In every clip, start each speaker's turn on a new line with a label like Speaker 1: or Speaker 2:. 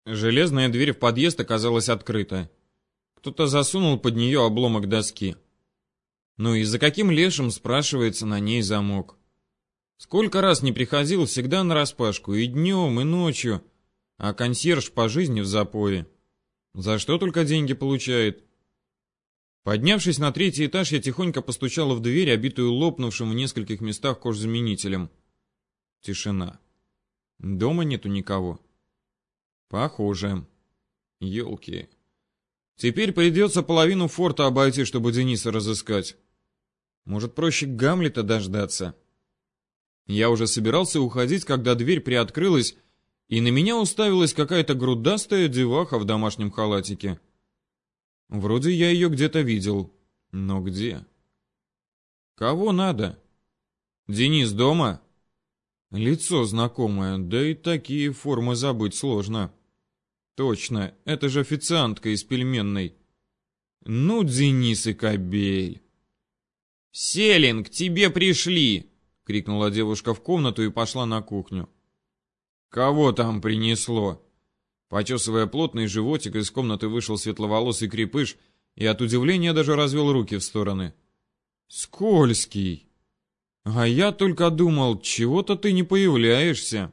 Speaker 1: Железная дверь в подъезд оказалась открыта. Кто-то засунул под нее обломок доски. Ну и за каким лешим, спрашивается, на ней замок? Сколько раз не приходил, всегда нараспашку, и днем, и ночью, а консьерж по жизни в запое. За что только деньги получает? Поднявшись на 3-й этаж, я тихонько постучала в дверь, обитую лопнувшим в нескольких местах кожзаменителем. Тишина. Дома нету никого. Похоже. Ёлки. Теперь придется половину форта обойти, чтобы Дениса разыскать. Может, проще Гамлета дождаться? Я уже собирался уходить, когда дверь приоткрылась, и на меня уставилась какая-то грудастая деваха в домашнем халатике. Вроде я ее где-то видел. Но где? Кого надо? Денис дома? Лицо знакомое, да и такие формы забыть сложно. Точно, это же официантка из пельменной. Ну, Денис и кобель. «Селин, к тебе пришли!» — крикнула девушка в комнату и пошла на кухню. «Кого там принесло?» Почесывая плотный животик, из комнаты вышел светловолосый крепыш и от удивления даже развел руки в стороны. «Скользкий! А я только думал, чего-то ты не появляешься!»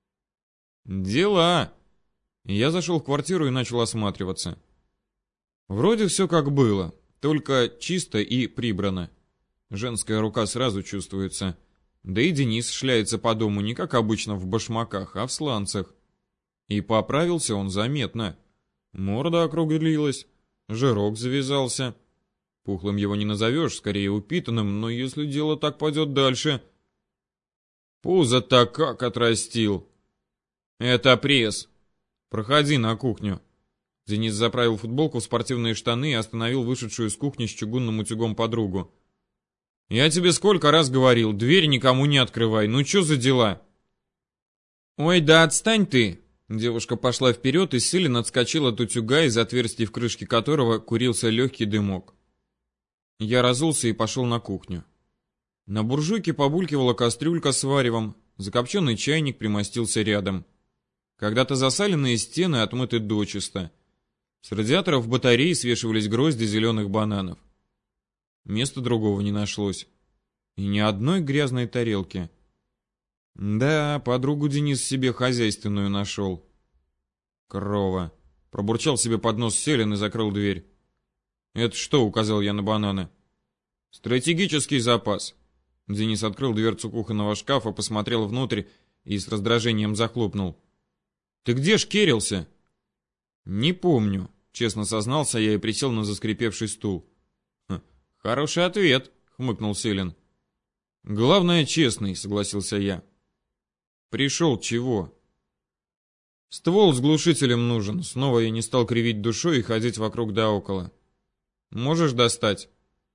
Speaker 1: «Дела!» Я зашел в квартиру и начал осматриваться. Вроде все как было, только чисто и прибрано. Женская рука сразу чувствуется. Да и Денис шляется по дому не как обычно в башмаках, а в сланцах. И поправился он заметно. Морда округлилась, жирок завязался. Пухлым его не назовешь, скорее упитанным, но если дело так пойдет дальше... Пузо-то как отрастил! Это пресс! Проходи на кухню. Денис заправил футболку в спортивные штаны и остановил вышедшую из кухни с чугунным утюгом подругу. «Я тебе сколько раз говорил, дверь никому не открывай, ну чё за дела?» «Ой, да отстань ты!» Девушка пошла вперед и силен отскочила от утюга, из отверстий в крышке которого курился легкий дымок. Я разулся и пошел на кухню. На буржуйке побулькивала кастрюлька с варевом, закопченный чайник примостился рядом. Когда-то засаленные стены отмыты дочисто. С радиаторов батареи свешивались грозди зеленых бананов. Места другого не нашлось. И ни одной грязной тарелки. Да, подругу Денис себе хозяйственную нашел. Крова. Пробурчал себе под нос Селин и закрыл дверь. «Это что?» — указал я на бананы. «Стратегический запас». Денис открыл дверцу кухонного шкафа, посмотрел внутрь и с раздражением захлопнул. «Ты где ж керился?» «Не помню», — честно сознался я и присел на заскрипевший стул. «Хороший ответ», — хмыкнул Селин. «Главное, честный», — согласился я. «Пришел чего?» «Ствол с глушителем нужен». Снова я не стал кривить душой и ходить вокруг да около. «Можешь достать?»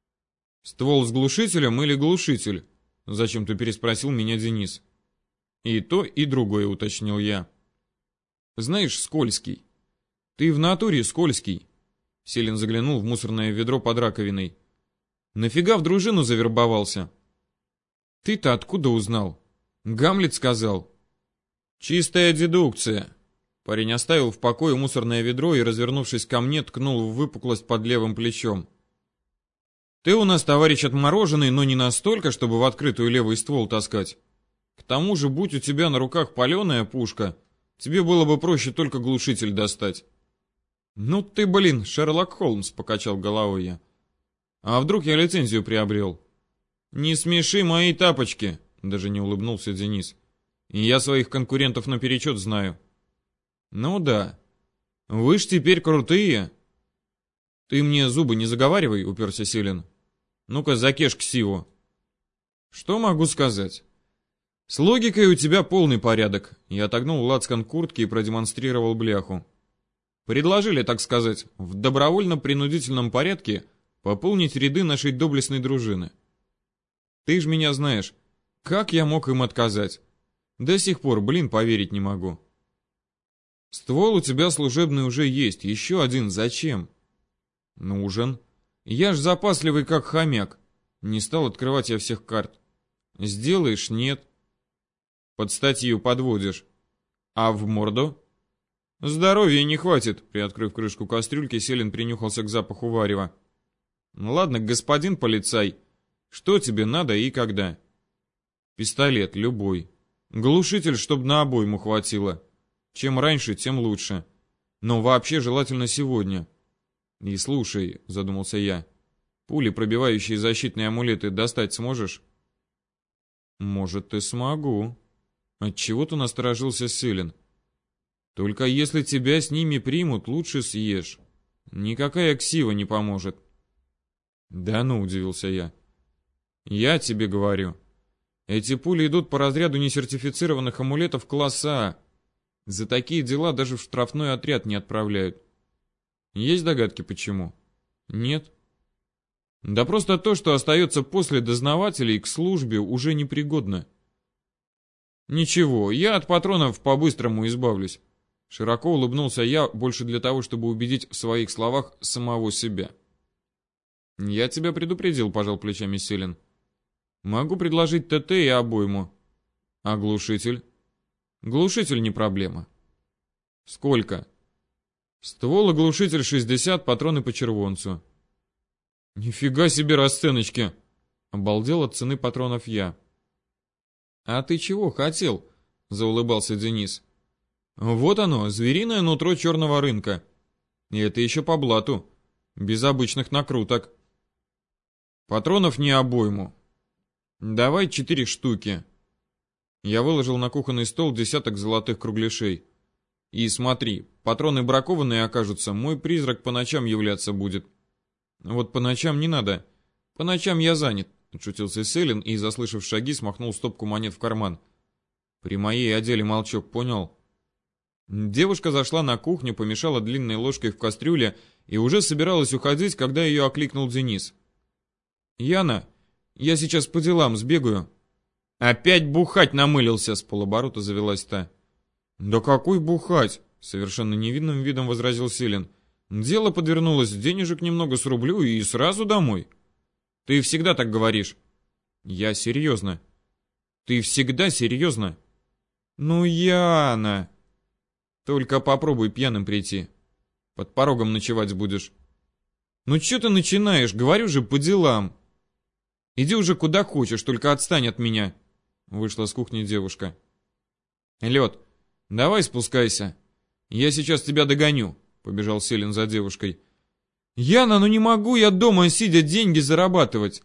Speaker 1: «Ствол с глушителем или глушитель?» — зачем-то переспросил меня Денис. «И то, и другое», — уточнил я. «Знаешь, скользкий. Ты в натуре скользкий». Селин заглянул в мусорное ведро под раковиной. «Нафига в дружину завербовался?» «Ты-то откуда узнал?» «Гамлет сказал». «Чистая дедукция». Парень оставил в покое мусорное ведро и, развернувшись ко мне, ткнул в выпуклость под левым плечом. «Ты у нас, товарищ, отмороженный, но не настолько, чтобы в открытую левый ствол таскать. К тому же, будь у тебя на руках паленая пушка, тебе было бы проще только глушитель достать». «Ну ты, блин, Шерлок Холмс», — покачал головой я. «А вдруг я лицензию приобрел?» «Не смеши мои тапочки», — даже не улыбнулся Денис. «И я своих конкурентов наперечет знаю». «Ну да. Вы ж теперь крутые». «Ты мне зубы не заговаривай», — уперся Селин. «Ну-ка, закеш ксиву». «Что могу сказать?» «С логикой у тебя полный порядок». Я отогнул лацкан куртки и продемонстрировал бляху. «Предложили, так сказать, в добровольно-принудительном порядке пополнить ряды нашей доблестной дружины. Ты ж меня знаешь, как я мог им отказать? До сих пор, блин, поверить не могу». «Ствол у тебя служебный уже есть, еще один зачем?» «Нужен. Я ж запасливый как хомяк. Не стал открывать я всех карт. Сделаешь — нет. Под статью подводишь. А в морду?» Здоровья не хватит. Приоткрыв крышку кастрюльки, Селин принюхался к запаху варева. Ну ладно, господин полицай, что тебе надо и когда? Пистолет любой. Глушитель, чтоб на обойму хватило. Чем раньше, тем лучше. Но вообще желательно сегодня. И слушай, задумался я, пули, пробивающие защитные амулеты, достать сможешь? Может, и смогу. Отчего-то насторожился Селин. Только если тебя с ними примут, лучше съешь. Никакая ксива не поможет. Да ну, удивился я. Я тебе говорю. Эти пули идут по разряду несертифицированных амулетов класса А. За такие дела даже в штрафной отряд не отправляют. Есть догадки, почему? Нет? Да просто то, что остается после дознавателей, к службе уже непригодно. Ничего, я от патронов по-быстрому избавлюсь. Широко улыбнулся я, больше для того, чтобы убедить в своих словах самого себя. Я тебя предупредил, пожал плечами Селин. Могу предложить ТТ и обойму. А глушитель? Глушитель не проблема. Сколько? Ствол и глушитель 60, патроны по червонцу. Нифига себе расценочки! Обалдел от цены патронов я. А ты чего хотел? Заулыбался Денис. Вот оно, звериное нутро черного рынка. И это еще по блату. Без обычных накруток. Патронов не обойму. Давай 4 штуки. Я выложил на кухонный стол десяток золотых кругляшей. И смотри, патроны бракованные окажутся, мой призрак по ночам являться будет. Вот по ночам не надо. По ночам я занят, отшутился Селин и, заслышав шаги, смахнул стопку монет в карман. При моей одежде молчок, понял? Девушка зашла на кухню, помешала длинной ложкой в кастрюле и уже собиралась уходить, когда ее окликнул Денис. «Яна, я сейчас по делам сбегаю». «Опять бухать намылился!» — с полоборота завелась та. «Да какой бухать?» — совершенно невинным видом возразил Селин. «Дело подвернулось, денежек немного срублю и сразу домой». «Ты всегда так говоришь». «Я серьезно». «Ты всегда серьезно?» «Ну, Яна...» «Только попробуй пьяным прийти. Под порогом ночевать будешь». «Ну что ты начинаешь? Говорю же, по делам». «Иди уже куда хочешь, только отстань от меня», — вышла с кухни девушка. «Лед, давай спускайся. Я сейчас тебя догоню», — побежал Селин за девушкой. «Яна, ну не могу я дома сидя деньги зарабатывать».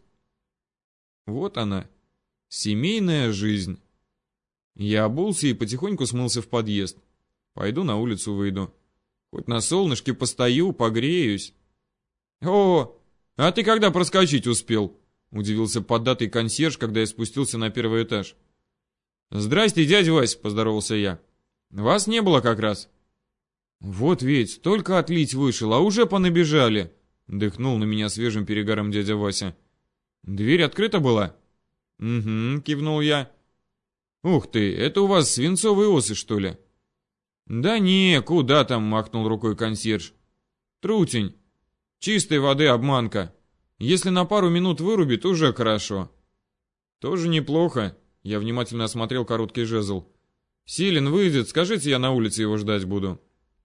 Speaker 1: Вот она, семейная жизнь. Я обулся и потихоньку смылся в подъезд. Пойду на улицу выйду. Хоть на солнышке постою, погреюсь. «О, а ты когда проскочить успел?» — удивился поддатый консьерж, когда я спустился на первый этаж. «Здрасте, дядя Вась», — поздоровался я. «Вас не было как раз». «Вот ведь, только отлить вышел, а уже понабежали», — дыхнул на меня свежим перегаром дядя Вася. «Дверь открыта была?» «Угу», — кивнул я. «Ух ты, это у вас свинцовые осы, что ли?» «Да не, куда там», — махнул рукой консьерж. «Трутень. Чистой воды обманка. Если на пару минут вырубит, уже хорошо». «Тоже неплохо», — я внимательно осмотрел короткий жезл. «Селин выйдет, скажите, я на улице его ждать буду».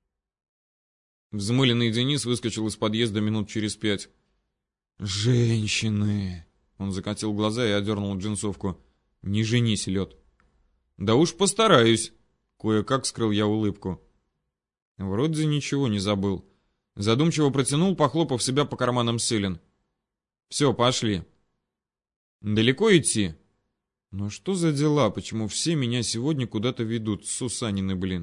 Speaker 1: Взмыленный Денис выскочил из подъезда минут через 5. «Женщины!» Он закатил глаза и одернул джинсовку. «Не женись, Лед». «Да уж постараюсь». Кое-как скрыл я улыбку. Вроде ничего не забыл. Задумчиво протянул, похлопав себя по карманам Селин. «Все, пошли». «Далеко идти?» «Ну что за дела? Почему все меня сегодня куда-то ведут? Сусанины, блин».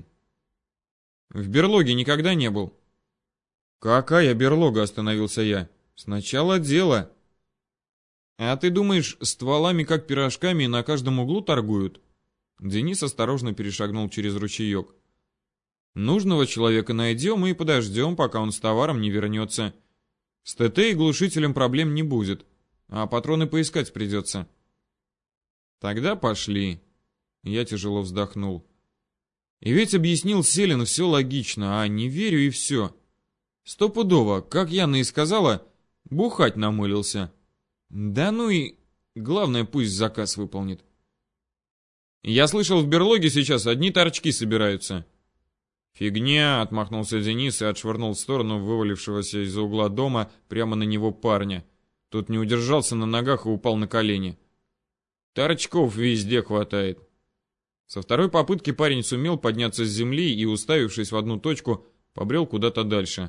Speaker 1: «В берлоге никогда не был». «Какая берлога?» — остановился я. «Сначала дело». «А ты думаешь, стволами как пирожками на каждом углу торгуют?» Денис осторожно перешагнул через ручеек. «Нужного человека найдем и подождем, пока он с товаром не вернется. С ТТ и глушителем проблем не будет, а патроны поискать придется». «Тогда пошли». Я тяжело вздохнул. И ведь объяснил Селин все логично, а не верю и все. Стопудово, как Яна и сказала, бухать намылился. Да ну и... Главное, пусть заказ выполнит. «Я слышал, в берлоге сейчас одни торчки собираются». «Фигня!» — отмахнулся Денис и отшвырнул в сторону вывалившегося из-за угла дома прямо на него парня. Тот не удержался на ногах и упал на колени. «Торчков везде хватает». Со второй попытки парень сумел подняться с земли и, уставившись в одну точку, побрел куда-то дальше.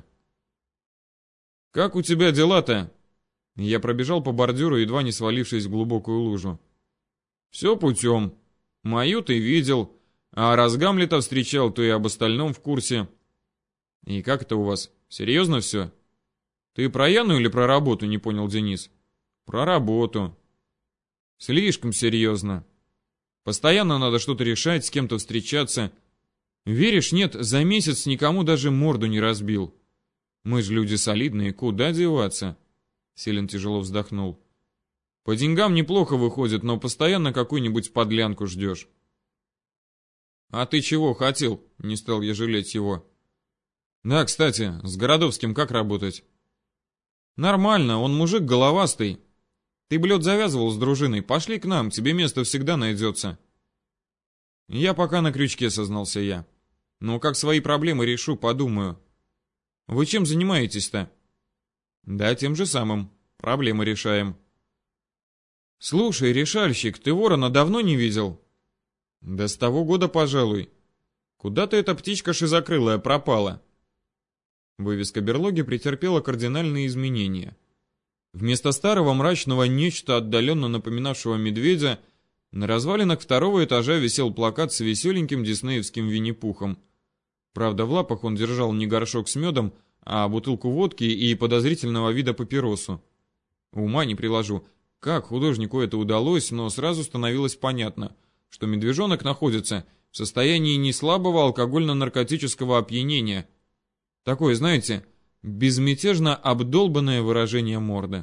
Speaker 1: «Как у тебя дела-то?» Я пробежал по бордюру, едва не свалившись в глубокую лужу. «Все путем. Мою ты видел, а раз Гамлета встречал, то и об остальном в курсе». «И как это у вас? Серьезно все?» «Ты про Яну или про работу?» — не понял Денис. «Про работу». «Слишком серьезно. Постоянно надо что-то решать, с кем-то встречаться. Веришь, нет, за месяц никому даже морду не разбил. Мы же люди солидные, куда деваться?» Селин тяжело вздохнул. «По деньгам неплохо выходит, но постоянно какую-нибудь подлянку ждешь». «А ты чего хотел?» — не стал я жалеть его. «Да, кстати, с Городовским как работать?» «Нормально, он мужик головастый. Ты, блёд, завязывал с дружиной, пошли к нам, тебе место всегда найдется». «Я пока на крючке», — сознался я. «Но как свои проблемы решу, подумаю». «Вы чем занимаетесь-то?» «Да, тем же самым. Проблемы решаем». «Слушай, решальщик, ты ворона давно не видел?» «Да с того года, пожалуй. Куда-то эта птичка шизокрылая пропала». Вывеска берлоги претерпела кардинальные изменения. Вместо старого мрачного нечто, отдаленно напоминавшего медведя, на развалинах второго этажа висел плакат с веселеньким диснеевским Винни-Пухом. Правда, в лапах он держал не горшок с медом, а бутылку водки и подозрительного вида папиросу. Ума не приложу, как художнику это удалось, но сразу становилось понятно, что медвежонок находится в состоянии неслабого алкогольно-наркотического опьянения. Такое, знаете, безмятежно обдолбанное выражение морды.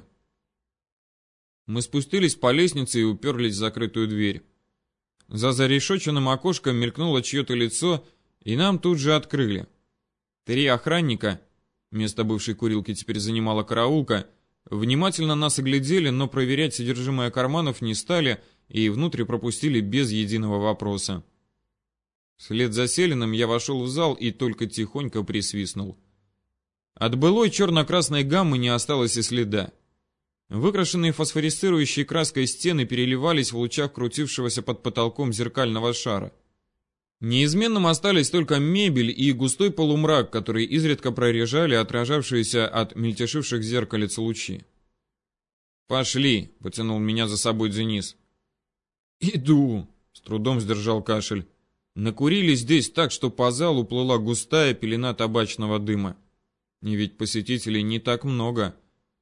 Speaker 1: Мы спустились по лестнице и уперлись в закрытую дверь. За зарешоченным окошком мелькнуло чье-то лицо, и нам тут же открыли. 3 охранника, место бывшей курилки теперь занимала караулка, внимательно нас оглядели, но проверять содержимое карманов не стали и внутрь пропустили без единого вопроса. Вслед за Селиным я вошел в зал и только тихонько присвистнул. От былой черно-красной гаммы не осталось и следа. Выкрашенные фосфорисцирующей краской стены переливались в лучах крутившегося под потолком зеркального шара. Неизменным остались только мебель и густой полумрак, который изредка прорежали отражавшиеся от мельтешивших зеркалец лучи. «Пошли», — потянул меня за собой Денис. «Иду», — с трудом сдержал кашель. Накурили здесь так, что по залу плыла густая пелена табачного дыма. И ведь посетителей не так много.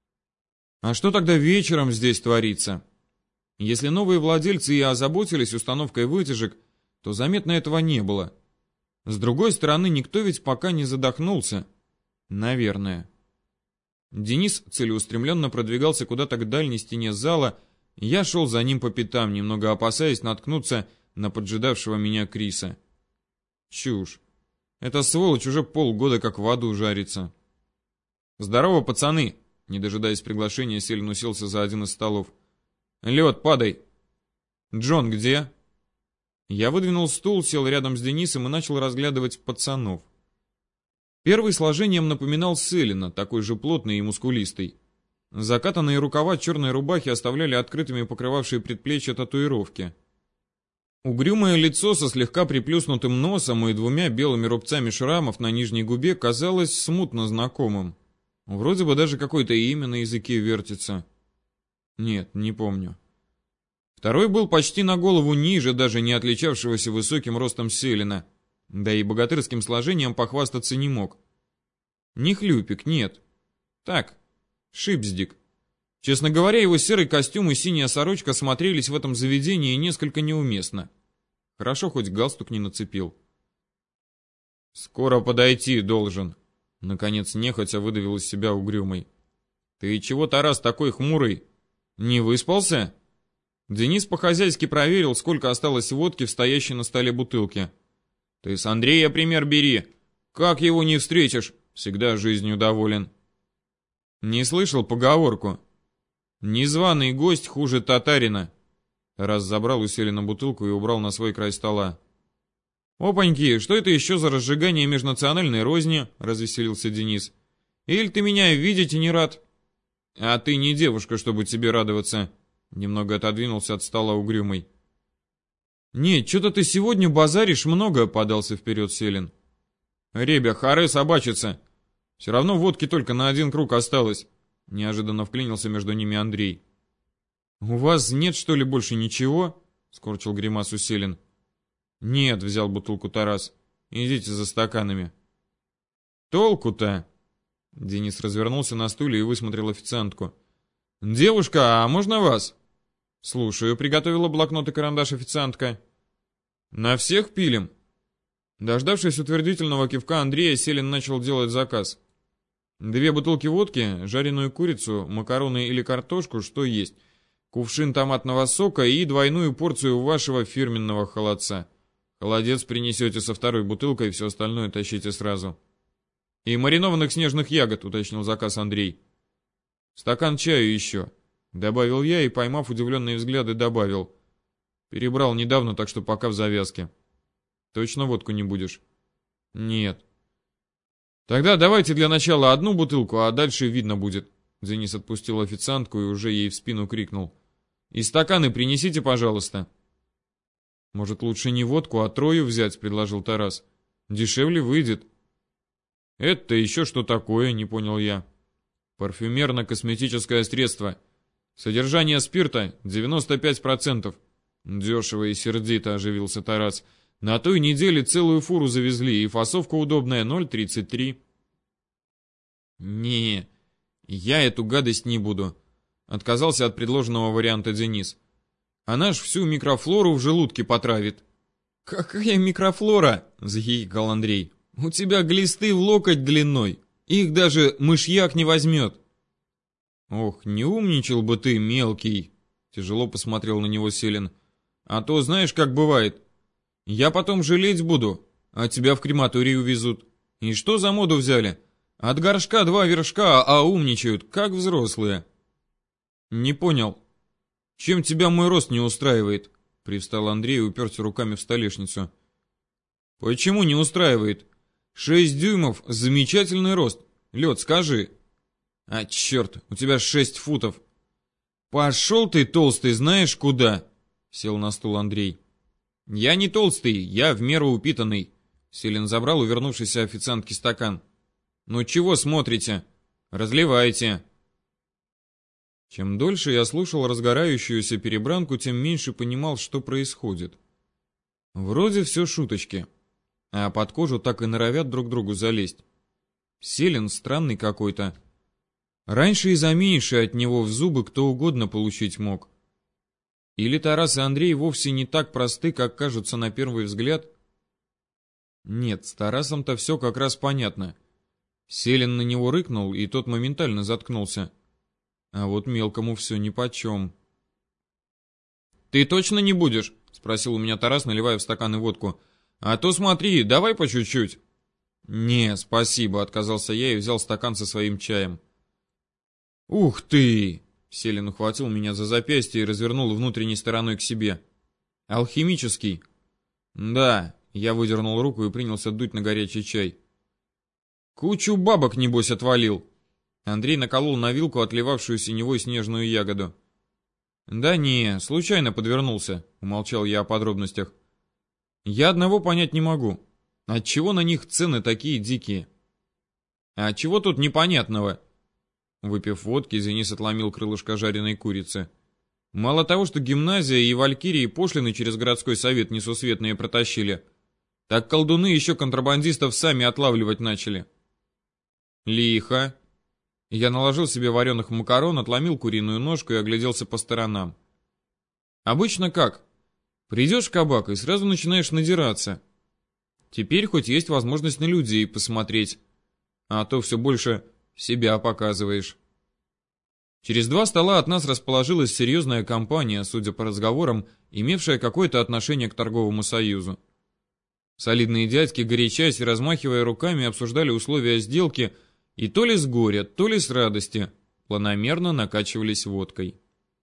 Speaker 1: А что тогда вечером здесь творится? Если новые владельцы и озаботились установкой вытяжек, то заметно этого не было. С другой стороны, никто ведь пока не задохнулся. Наверное. Денис целеустремленно продвигался куда-то к дальней стене зала, и я шел за ним по пятам, немного опасаясь наткнуться на поджидавшего меня Криса. Чушь. Эта сволочь уже полгода как в аду жарится. «Здорово, пацаны!» Не дожидаясь приглашения, Селин уселся за один из столов. «Лед, падай!» «Джон где?» Я выдвинул стул, сел рядом с Денисом и начал разглядывать пацанов. Первый сложением напоминал Селина, такой же плотный и мускулистый. Закатанные рукава черной рубахи оставляли открытыми покрывавшие предплечья татуировки. Угрюмое лицо со слегка приплюснутым носом и 2 белыми рубцами шрамов на нижней губе казалось смутно знакомым. Вроде бы даже какое-то имя на языке вертится. Нет, не помню. Второй был почти на голову ниже, даже не отличавшегося высоким ростом Селина. Да и богатырским сложением похвастаться не мог. Не хлюпик, нет. Так, шипздик. Честно говоря, его серый костюм и синяя сорочка смотрелись в этом заведении несколько неуместно. Хорошо, хоть галстук не нацепил. «Скоро подойти должен», — наконец нехотя выдавил из себя угрюмый. «Ты чего, Тарас, такой хмурый? Не выспался?» Денис по-хозяйски проверил, сколько осталось водки в стоящей на столе бутылке. «Ты с Андрея пример бери. Как его не встретишь? Всегда жизнью доволен». «Не слышал поговорку? Незваный гость хуже татарина». Тарас забрал у Селина бутылку и убрал на свой край стола. «Опаньки, что это еще за разжигание межнациональной розни?» — развеселился Денис. «Или ты меня видеть и не рад?» «А ты не девушка, чтобы тебе радоваться», — немного отодвинулся от стола угрюмый. «Нет, что-то ты сегодня базаришь много», — подался вперед Селин. «Ребя, харе собачица. Все равно водки только на один круг осталось», — неожиданно вклинился между ними Андрей. «У вас нет, что ли, больше ничего?» — скорчил гримасу Селин. «Нет», — взял бутылку Тарас. «Идите за стаканами». «Толку-то?» Денис развернулся на стуле и высмотрел официантку. «Девушка, а можно вас?» «Слушаю», — приготовила блокнот и карандаш официантка. «На всех пилим?» Дождавшись утвердительного кивка Андрея, Селин начал делать заказ. 2 бутылки водки, жареную курицу, макароны или картошку, что есть, кувшин томатного сока и 2 порцию вашего фирменного холодца. Холодец принесете со 2 бутылкой, все остальное тащите сразу. «И маринованных снежных ягод», — уточнил заказ Андрей. «Стакан чаю еще», — добавил я и, поймав удивленные взгляды, добавил. «Перебрал недавно, так что пока в завязке». «Точно водку не будешь?» «Нет». «Тогда давайте для начала 1 бутылку, а дальше видно будет». Денис отпустил официантку и уже ей в спину крикнул. «И стаканы принесите, пожалуйста». «Может, лучше не водку, а Трою взять?» — предложил Тарас. «Дешевле выйдет». «Это еще что такое?» — не понял я. «Парфюмерно-косметическое средство. Содержание спирта 95%. Дешево и сердито», — оживился Тарас. «На той неделе целую фуру завезли, и фасовка удобная 0,33». «Не, я эту гадость не буду», — отказался от предложенного варианта Денис. «Она ж всю микрофлору в желудке потравит». «Какая микрофлора?» — захихикал Андрей. «У тебя глисты в локоть длиной. Их даже мышьяк не возьмет». «Ох, не умничал бы ты, мелкий!» Тяжело посмотрел на него Селин. «А то знаешь, как бывает. Я потом жалеть буду, а тебя в крематорий увезут. И что за моду взяли? От горшка 2 вершка, а умничают, как взрослые». «Не понял. Чем тебя мой рост не устраивает?» Привстал Андрей и уперся руками в столешницу. «Почему не устраивает? 6 дюймов — замечательный рост. Лед, скажи». «А, черт, у тебя 6 футов». «Пошел ты, толстый, знаешь куда?» Сел на стул Андрей. «Я не толстый, я в меру упитанный». Селин забрал у вернувшейся официантки стакан. «Ну чего смотрите? Разливайте». Чем дольше я слушал разгорающуюся перебранку, тем меньше понимал, что происходит. Вроде все шуточки, а под кожу так и норовят друг другу залезть. Селин странный какой-то. Раньше и за меньше от него в зубы кто угодно получить мог. Или Тарас и Андрей вовсе не так просты, как кажутся на первый взгляд? Нет, с Тарасом-то все как раз понятно. Селин на него рыкнул, и тот моментально заткнулся. А вот мелкому все нипочем. «Ты точно не будешь?» — спросил у меня Тарас, наливая в стаканы водку. «А то смотри, давай по чуть-чуть». «Не, спасибо», — отказался я и взял стакан со своим чаем. «Ух ты!» — Селин ухватил меня за запястье и развернул внутренней стороной к себе. «Алхимический?» «Да», — я выдернул руку и принялся дуть на горячий чай. «Кучу бабок, небось, отвалил». Андрей наколол на вилку отливавшую синевой снежную ягоду. «Да не, случайно подвернулся», — умолчал я о подробностях. «Я одного понять не могу. Отчего на них цены такие дикие?» «А чего тут непонятного?» Выпив водки, Денис отломил крылышко жареной курицы. «Мало того, что гимназия и валькирии пошлины через городской совет несусветные протащили, так колдуны еще контрабандистов сами отлавливать начали». «Лихо». Я наложил себе вареных макарон, отломил куриную ножку и огляделся по сторонам. Обычно как? Придешь в кабак и сразу начинаешь надираться. Теперь хоть есть возможность на людей посмотреть, а то все больше себя показываешь. Через 2 стола от нас расположилась серьезная компания, судя по разговорам, имевшая какое-то отношение к торговому союзу. Солидные дядьки, горячась и размахивая руками, обсуждали условия сделки и то ли с горя, то ли с радости планомерно накачивались водкой.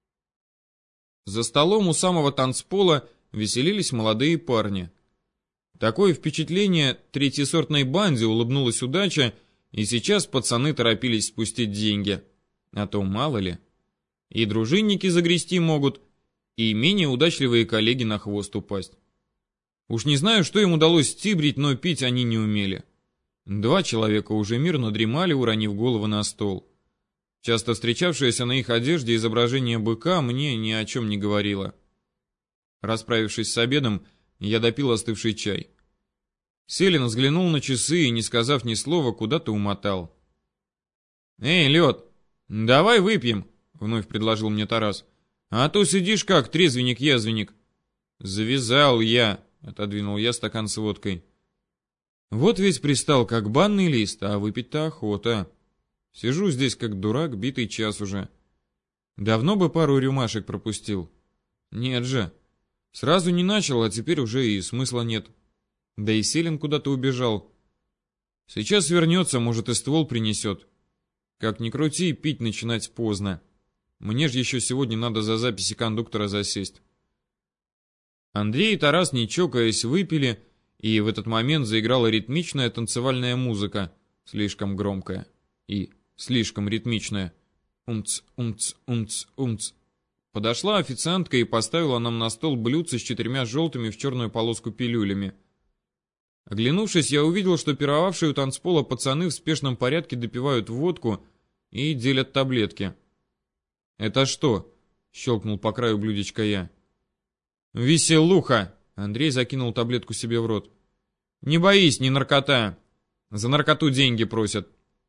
Speaker 1: За столом у самого танцпола веселились молодые парни. Такое впечатление, третьесортной банде улыбнулась удача, и сейчас пацаны торопились спустить деньги. А то мало ли. И дружинники загрести могут, и менее удачливые коллеги на хвост упасть. Уж не знаю, что им удалось стибрить, но пить они не умели. 2 человека уже мирно дремали, уронив голову на стол. Часто встречавшееся на их одежде изображение быка мне ни о чем не говорило. Расправившись с обедом, я допил остывший чай. Селин взглянул на часы и, не сказав ни слова, куда-то умотал. «Эй, Лед, давай выпьем», — вновь предложил мне Тарас. «А то сидишь как трезвенник-язвенник». «Завязал я», — отодвинул я стакан с водкой. «Вот ведь пристал, как банный лист, а выпить-то охота. Сижу здесь, как дурак, битый час уже. Давно бы пару рюмашек пропустил. Нет же. Сразу не начал, а теперь уже и смысла нет. Да и Селин куда-то убежал. Сейчас вернется, может, и ствол принесет. Как ни крути, пить начинать поздно. Мне же еще сегодня надо за записи кондуктора засесть». Андрей и Тарас, не чокаясь, выпили, и в этот момент заиграла ритмичная танцевальная музыка, слишком громкая и слишком ритмичная. Умц, умц, умц, умц. Подошла официантка и поставила нам на стол блюдце с 4 желтыми в черную полоску пилюлями. Оглянувшись, я увидел, что пировавшие у танцпола пацаны в спешном порядке допивают водку и делят таблетки. «Это что?» — щелкнул по краю блюдечка я. «Веселуха!» — Андрей закинул таблетку себе в рот. «Не боись, не наркота. За наркоту деньги просят».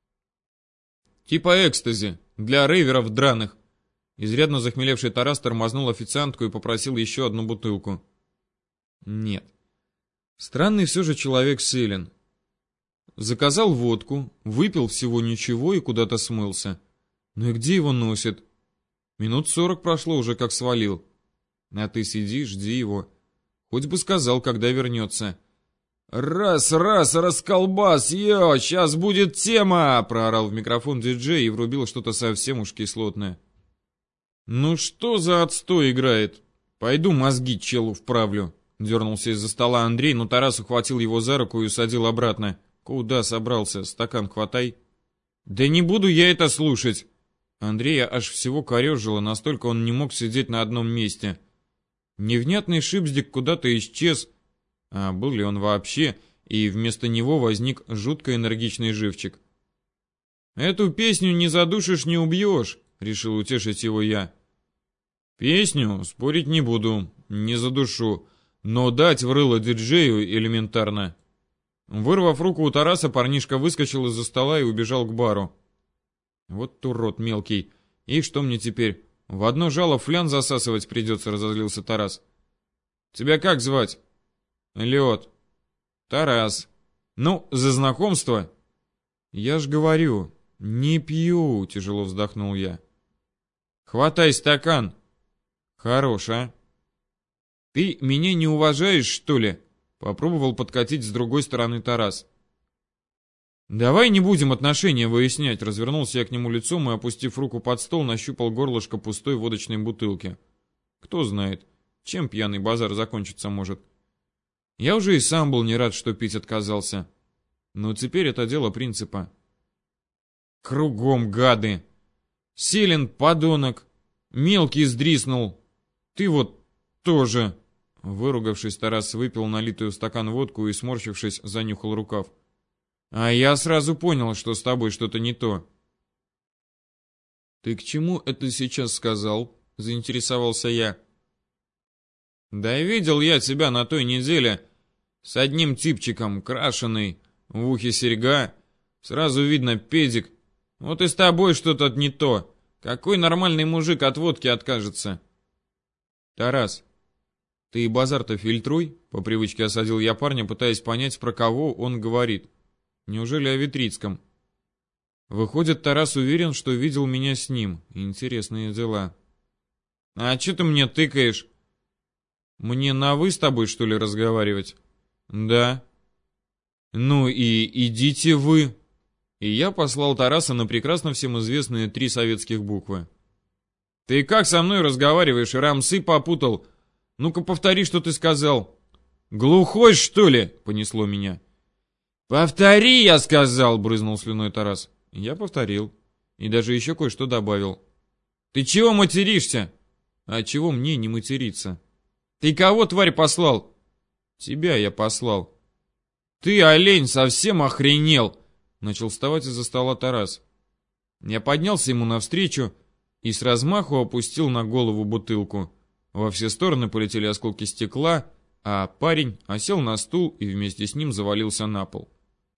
Speaker 1: «Типа экстази, для рейверов драных». Изрядно захмелевший Тарас тормознул официантку и попросил еще 1 бутылку. Нет. Странный все же человек Селин. Заказал водку, выпил всего ничего и куда-то смылся. Ну и где его носит? Минут 40 прошло уже, как свалил. А ты сиди, жди его. Хоть бы сказал, когда вернется. «Раз, расколбас, йо, сейчас будет тема!» Проорал в микрофон диджей и врубил что-то совсем уж кислотное. «Ну что за отстой играет? Пойду мозги челу вправлю». Дернулся из-за стола Андрей, но Тарас ухватил его за руку и усадил обратно. «Куда собрался? Стакан хватай». «Да не буду я это слушать!» Андрея аж всего корежило, настолько он не мог сидеть на одном месте. Невнятный шипздик куда-то исчез, а был ли он вообще, и вместо него возник жутко энергичный живчик. «Эту песню не задушишь, не убьешь», — решил утешить его я. «Песню спорить не буду, не задушу, но дать в рыло диджею элементарно». Вырвав руку у Тараса, парнишка выскочил из-за стола и убежал к бару. «Вот урод мелкий, и что мне теперь? В одно жало флян засасывать придется», — разозлился Тарас. «Тебя как звать?» «Лед». «Тарас. Ну, за знакомство?» «Я ж говорю, не пью», — тяжело вздохнул я. «Хватай стакан». «Хорош, а?» «Ты меня не уважаешь, что ли?» — попробовал подкатить с другой стороны Тарас. «Давай не будем отношения выяснять», — развернулся я к нему лицом и, опустив руку под стол, нащупал горлышко пустой водочной бутылки. Кто знает, чем пьяный базар закончиться может. Я уже и сам был не рад, что пить отказался. Но теперь это дело принципа. «Кругом гады! Селин подонок! Мелкий сдриснул! Ты вот тоже!» Выругавшись, Тарас выпил налитую в стакан водку и, сморщившись, занюхал рукав. «А я сразу понял, что с тобой что-то не то». «Ты к чему это сейчас сказал?» — заинтересовался я. «Да видел я тебя на той неделе с одним типчиком, крашеный, в ухе серьга, сразу видно педик. Вот и с тобой что-то не то. Какой нормальный мужик от водки откажется?» «Тарас, ты базар-то фильтруй», — по привычке осадил я парня, пытаясь понять, про кого он говорит. Неужели о Витрицком? Выходит, Тарас уверен, что видел меня с ним. Интересные дела. «А че ты мне тыкаешь?» «Мне на «вы» с тобой, что ли, разговаривать?» «Да». «Ну и идите вы». И я послал Тараса на прекрасно всем известные 3 советских буквы. «Ты как со мной разговариваешь? Рамсы попутал. Ну-ка повтори, что ты сказал». «Глухой, что ли?» — понесло меня. «Повтори, я сказал!» — брызнул слюной Тарас. Я повторил. И даже еще кое-что добавил. «Ты чего материшься?» «А чего мне не материться?» «Ты кого, тварь, послал?» «Тебя я послал». «Ты, олень, совсем охренел!» Начал вставать из-за стола Тарас. Я поднялся ему навстречу и с размаху опустил на голову бутылку. Во все стороны полетели осколки стекла, а парень осел на стул и вместе с ним завалился на пол.